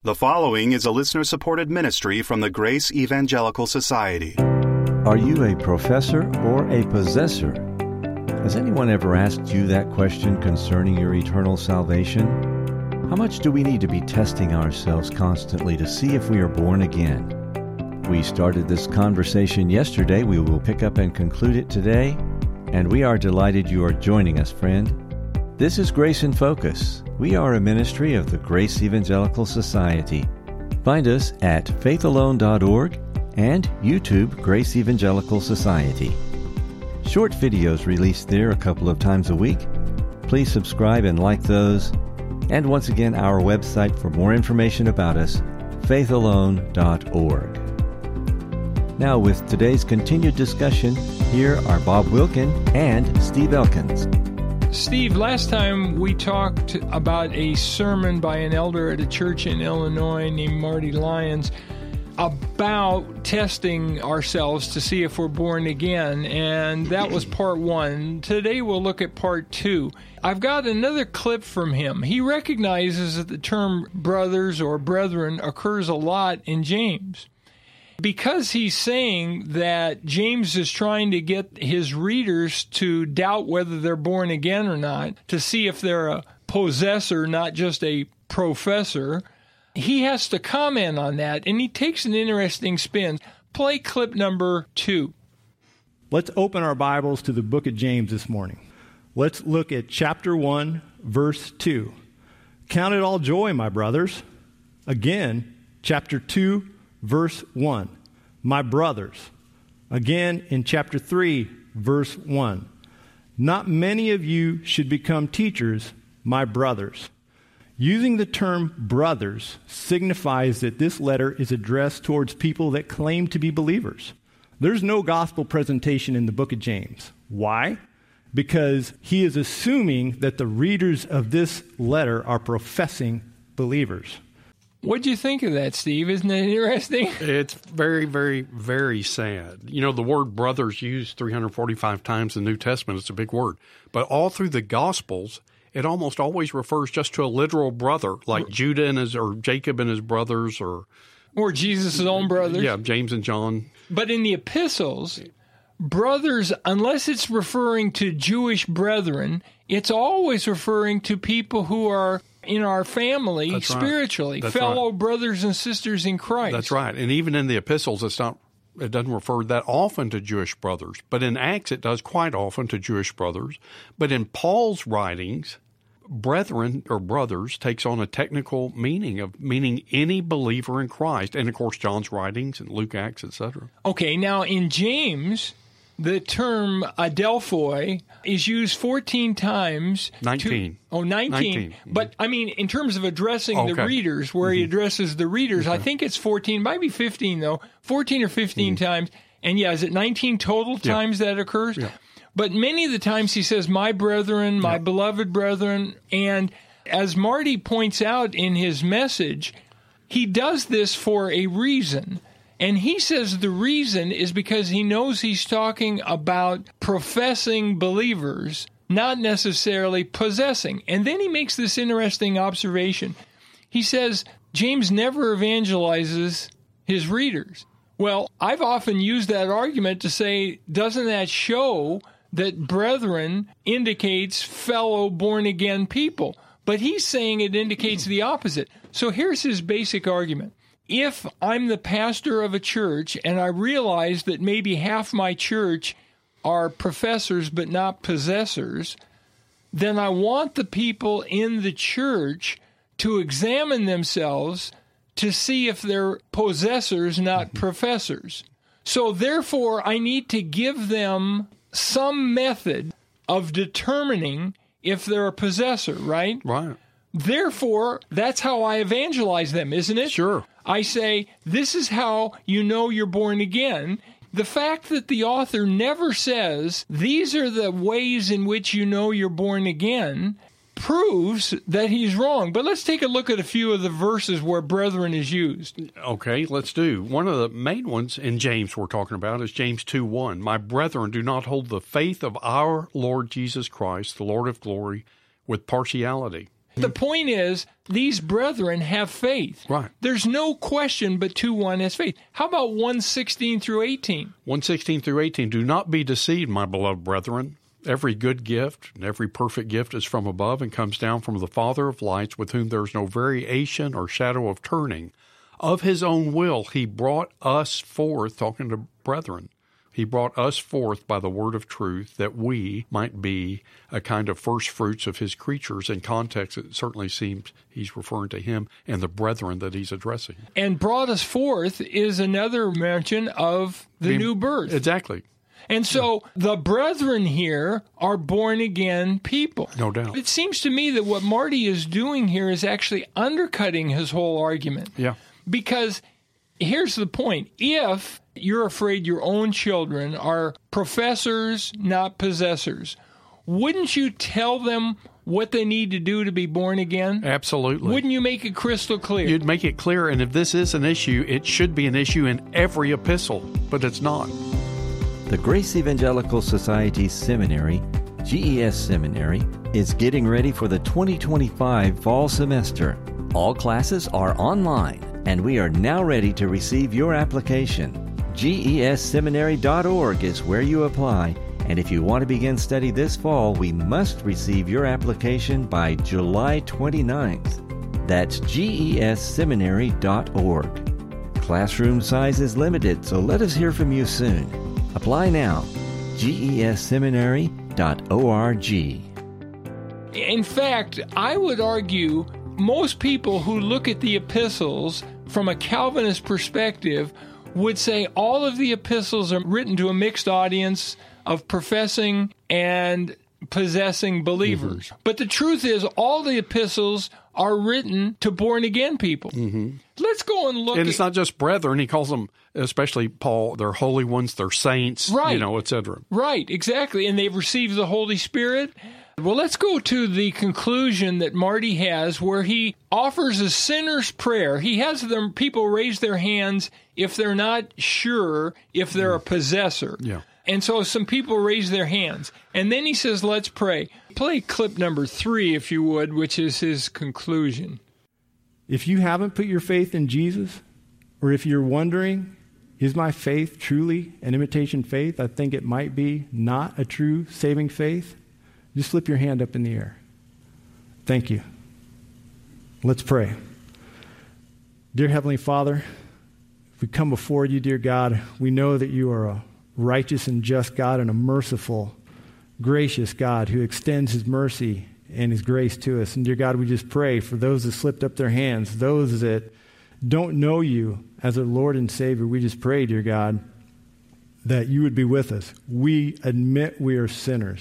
The following is a listener-supported ministry from the Grace Evangelical Society. Are you a professor or a possessor? Has anyone ever asked you that question concerning your eternal salvation? How much do we need to be testing ourselves constantly to see if we are born again? We started this conversation yesterday. We will pick up and conclude it today, and we are delighted you are joining us, friend. This is Grace in Focus. We are a ministry of the Grace Evangelical Society. Find us at faithalone.org and YouTube Grace Evangelical Society. Short videos released there a couple of times a week. Please subscribe and like those. And once again, our website for more information about us, faithalone.org. Now with today's continued discussion, here are Bob Wilkin and Steve Elkins. Steve, last time we talked about a sermon by an elder at a church in Illinois named Marty Lyons about testing ourselves to see if we're born again, and that was part one. Today we'll look at part two. I've got another clip from him. He recognizes that the term brothers or brethren occurs a lot in James. Because he's saying that James is trying to get his readers to doubt whether they're born again or not, to see if they're a possessor, not just a professor, he has to comment on that, and he takes an interesting spin. Play clip number 2. Let's open our Bibles to the book of James this morning. Let's look at chapter 1, verse 2. Count it all joy, my brothers. Again, chapter 2, verse 1, my brothers. Again, in chapter 3, verse 1, not many of you should become teachers, my brothers. Using the term brothers signifies that this letter is addressed towards people that claim to be believers. There's no gospel presentation in the book of James. Why? Because he is assuming that the readers of this letter are professing believers. What do you think of that, Steve? Isn't that interesting? It's very, very, very sad. You know, the word brothers used 345 times in the New Testament. It's a big word. But all through the Gospels, it almost always refers just to a literal brother, like Judah and or Jacob and his brothers, or Jesus' own brothers. Yeah, James and John. But in the epistles, brothers, unless it's referring to Jewish brethren, it's always referring to people who are in our family. That's spiritually, right. fellow brothers and sisters in Christ. That's right. And even in the epistles, it doesn't refer that often to Jewish brothers. But in Acts, it does quite often to Jewish brothers. But in Paul's writings, brethren or brothers takes on a technical meaning any believer in Christ. And of course, John's writings and Luke, Acts, etc. Okay, now in James, the term adelphoi is used 14 times. 19. 19. But, I mean, in terms of addressing the readers, where he addresses the readers, I think it's 14, might be 15, though, 14 or 15 times. And, is it 19 total times that occurs? Yeah. But many of the times he says, my brethren, my beloved brethren. And as Marty points out in his message, he does this for a reason. And he says the reason is because he knows he's talking about professing believers, not necessarily possessing. And then he makes this interesting observation. He says James never evangelizes his readers. Well, I've often used that argument to say, doesn't that show that brethren indicates fellow born-again people? But he's saying it indicates the opposite. So here's his basic argument. If I'm the pastor of a church and I realize that maybe half my church are professors but not possessors, then I want the people in the church to examine themselves to see if they're possessors, not professors. So therefore, I need to give them some method of determining if they're a possessor, right? Right. Therefore, that's how I evangelize them, isn't it? Sure. I say, this is how you know you're born again. The fact that the author never says, these are the ways in which you know you're born again, proves that he's wrong. But let's take a look at a few of the verses where brethren is used. Okay, let's do. One of the main ones in James we're talking about is James 2:1. My brethren, do not hold the faith of our Lord Jesus Christ, the Lord of glory, with partiality. The point is, these brethren have faith. Right. There's no question but 2:1 has faith. How about 1:16 through 18? 1:16 through 18, do not be deceived, my beloved brethren. Every good gift and every perfect gift is from above and comes down from the Father of lights, with whom there is no variation or shadow of turning. Of his own will, he brought us forth, talking to brethren, he brought us forth by the word of truth, that we might be a kind of first fruits of his creatures. In context, it certainly seems he's referring to him and the brethren that he's addressing. And brought us forth is another mention of the new birth. Exactly. And so the brethren here are born-again people. No doubt. It seems to me that what Marty is doing here is actually undercutting his whole argument. Yeah. Because here's the point. If you're afraid your own children are professors, not possessors, wouldn't you tell them what they need to do to be born again? Absolutely. Wouldn't you make it crystal clear? You'd make it clear, and if this is an issue, it should be an issue in every epistle, but it's not. The Grace Evangelical Society Seminary, GES Seminary, is getting ready for the 2025 fall semester. All classes are online, and we are now ready to receive your application. GESseminary.org is where you apply, and if you want to begin study this fall, we must receive your application by July 29th. That's GESseminary.org. Classroom size is limited, so let us hear from you soon. Apply now. GESseminary.org. In fact, I would argue most people who look at the epistles from a Calvinist perspective would say all of the epistles are written to a mixed audience of professing and possessing believers. Mm-hmm. But the truth is, all the epistles are written to born-again people. Mm-hmm. Let's go and look. And it's not just brethren. He calls them, especially Paul, they're holy ones, they're saints, right, etc. Right, exactly. And they've received the Holy Spirit. Well, let's go to the conclusion that Marty has, where he offers a sinner's prayer. He has them people raise their hands if they're not sure if they're a possessor. Yeah. And so some people raise their hands. And then he says, let's pray. Play clip number 3, if you would, which is his conclusion. If you haven't put your faith in Jesus, or if you're wondering, is my faith truly an imitation faith? I think it might be not a true saving faith. Just flip your hand up in the air. Thank you. Let's pray. Dear Heavenly Father, we come before you, dear God. We know that you are a righteous and just God and a merciful, gracious God who extends his mercy and his grace to us. And dear God, we just pray for those that slipped up their hands, those that don't know you as a Lord and Savior. We just pray, dear God, that you would be with us. We admit we are sinners.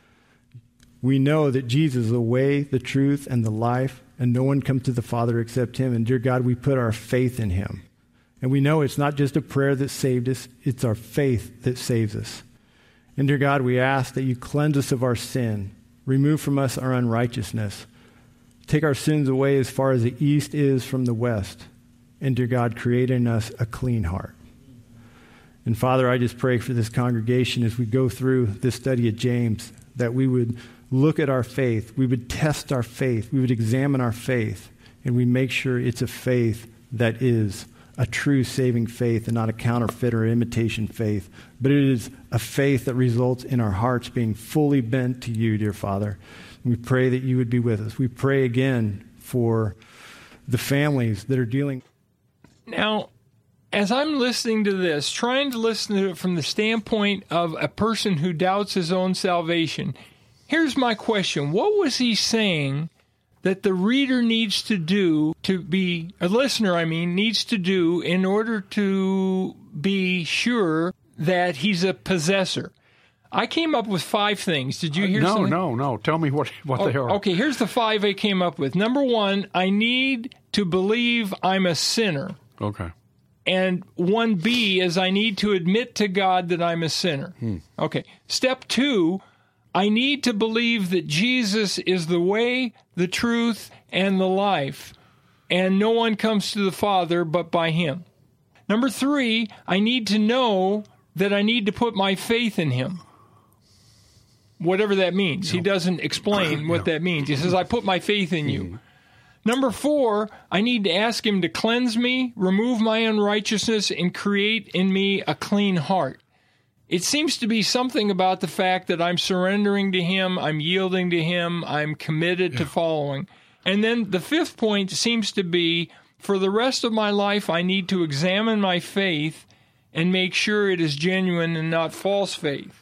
We know that Jesus is the way, the truth, and the life, and no one comes to the Father except him. And dear God, we put our faith in him. And we know it's not just a prayer that saved us, it's our faith that saves us. And dear God, we ask that you cleanse us of our sin, remove from us our unrighteousness, take our sins away as far as the east is from the west, and dear God, create in us a clean heart. And Father, I just pray for this congregation as we go through this study of James, that we would look at our faith, we would test our faith, we would examine our faith, and we make sure it's a faith that is a true saving faith and not a counterfeit or imitation faith, but it is a faith that results in our hearts being fully bent to you, dear Father. And we pray that you would be with us. We pray again for the families that are dealing. Now, as I'm listening to this, trying to listen to it from the standpoint of a person who doubts his own salvation, here's my question. What was he saying that the reader needs to do to be, a listener, needs to do in order to be sure that he's a possessor? I came up with 5 things. Did you hear something? No. Tell me what they are. Okay, here's the 5 I came up with. Number 1, I need to believe I'm a sinner. Okay. And 1B is I need to admit to God that I'm a sinner. Okay. Step 2, I need to believe that Jesus is the way, the truth, and the life, and no one comes to the Father but by him. Number 3, I need to know that I need to put my faith in him. whatever that means. He doesn't explain what that means. He says, I put my faith in you. Number 4, I need to ask him to cleanse me, remove my unrighteousness, and create in me a clean heart. It seems to be something about the fact that I'm surrendering to him, I'm yielding to him, I'm committed to following. And then the 5th point seems to be, for the rest of my life, I need to examine my faith and make sure it is genuine and not false faith.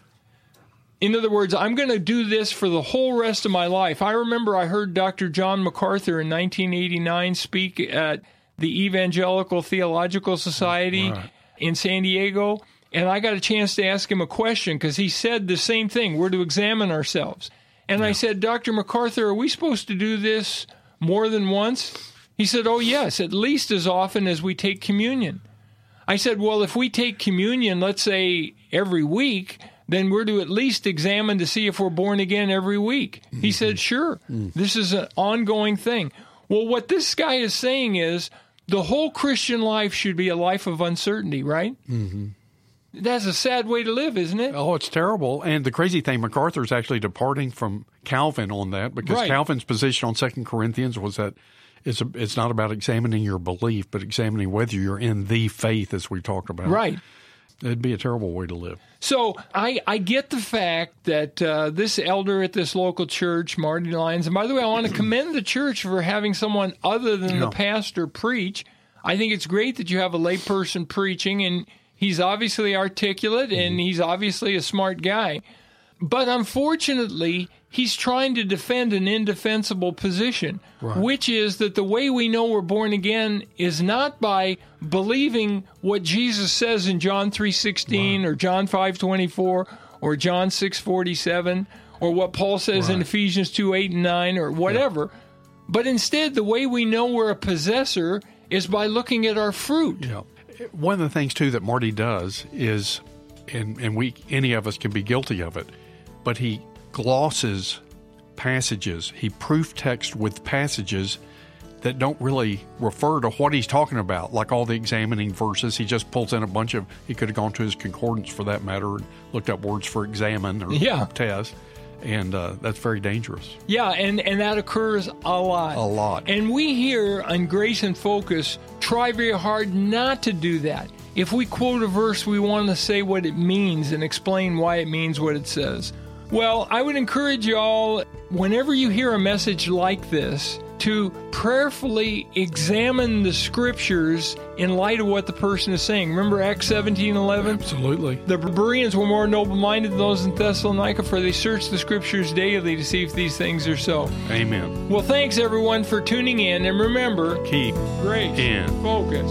In other words, I'm going to do this for the whole rest of my life. I remember I heard Dr. John MacArthur in 1989 speak at the Evangelical Theological Society in San Diego, and I got a chance to ask him a question because he said the same thing. We're to examine ourselves. And I said, Dr. MacArthur, are we supposed to do this more than once? He said, oh, yes, at least as often as we take communion. I said, well, if we take communion, let's say every week, then we're to at least examine to see if we're born again every week. He said, sure, this is an ongoing thing. Well, what this guy is saying is the whole Christian life should be a life of uncertainty, right? Mm-hmm. That's a sad way to live, isn't it? Oh, it's terrible. And the crazy thing, MacArthur's actually departing from Calvin on that, because Calvin's position on 2 Corinthians was that it's not about examining your belief, but examining whether you're in the faith, as we talked about. Right. It'd be a terrible way to live. So I get the fact that this elder at this local church, Marty Lyons, and by the way, I want to commend the church for having someone other than the pastor preach. I think it's great that you have a layperson preaching, and he's obviously articulate, and he's obviously a smart guy. But unfortunately, he's trying to defend an indefensible position, which is that the way we know we're born again is not by believing what Jesus says in John 3:16 or John 5:24 or John 6:47 or what Paul says in Ephesians 2:8 and 9 or whatever. But instead, the way we know we're a possessor is by looking at our fruit. Yeah. One of the things, too, that Marty does is, and any of us can be guilty of it, but he glosses passages. He proof texts with passages that don't really refer to what he's talking about, like all the examining verses. He just pulls in a bunch of, he could have gone to his concordance for that matter and looked up words for examine or test. And that's very dangerous. Yeah, and that occurs a lot. A lot. And we here on Grace and Focus try very hard not to do that. If we quote a verse, we want to say what it means and explain why it means what it says. Well, I would encourage you all, whenever you hear a message like this, to prayerfully examine the Scriptures in light of what the person is saying. Remember Acts 17:11? Absolutely. The Bereans were more noble-minded than those in Thessalonica, for they searched the Scriptures daily to see if these things are so. Amen. Well, thanks, everyone, for tuning in. And remember, keep grace in focus.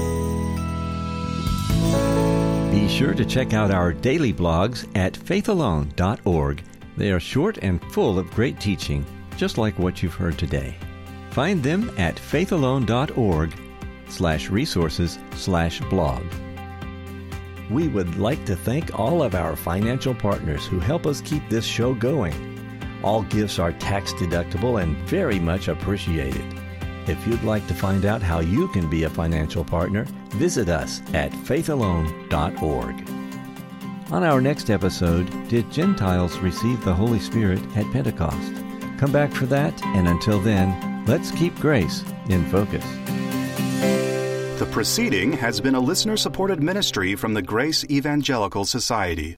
Be sure to check out our daily blogs at faithalone.org. They are short and full of great teaching, just like what you've heard today. Find them at faithalone.org/resources/blog. We would like to thank all of our financial partners who help us keep this show going. All gifts are tax deductible and very much appreciated. If you'd like to find out how you can be a financial partner, visit us at faithalone.org. On our next episode, did Gentiles receive the Holy Spirit at Pentecost? Come back for that, and until then, let's keep grace in focus. The proceeding has been a listener-supported ministry from the Grace Evangelical Society.